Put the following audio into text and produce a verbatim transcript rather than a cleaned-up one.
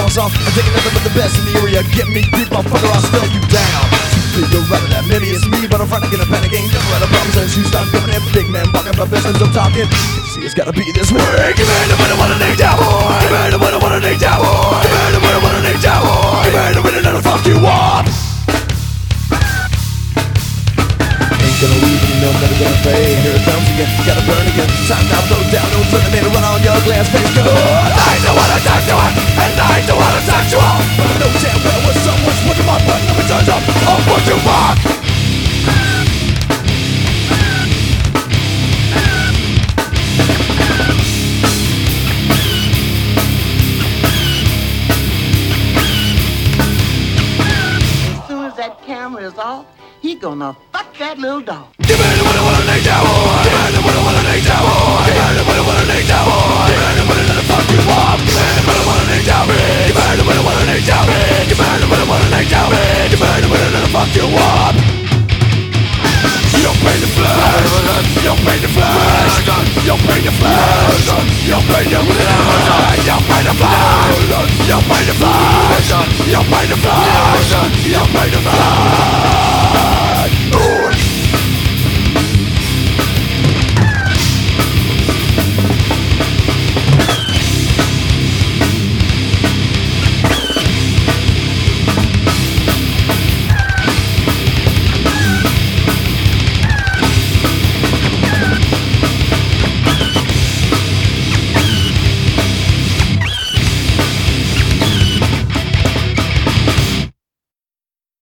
sound song. I'm taking nothing but the best in the area. Get me deep, motherfucker, I'll slow you down. You're right that maybe it's me, but I'm running in a panic. Ain't never had a problem since you start coming in. Big man, walking my business, I'm talking. See, it's gotta be this way. Give me the money, wanna name down, boy. Give me the money, wanna name down, boy. Give me the money, wanna name down, boy. Give me the money, that'll fuck you up. Ain't gonna leave and you know I'm never gonna fade. Here it comes again, gotta burn again. Time now, throw down, don't turn it, made a run on your glass face. Good. I know what I talk to it, and I know what I talk to all. But I know damn well what someone's looking my button up and turns up. I'll put you back. As soon as that camera is off, he gonna fuck that little dog. Give me the money, wanna name down, boy. Give me the money, wanna name down, boy. Give me the money, wanna name down, boy. Give me the money, that'll fuck you up. Give me the money, wanna name down, me. Give me the money, wanna name down, me. Give me the money, wanna name down, me. Give me the money, that'll fuck you up. You don't pay the flash. You don't pay the flash. You don't pay the flash. You don't pay the flash. You don't pay the flash. You don't pay the flash. You don't pay the flash. You don't pay the flash.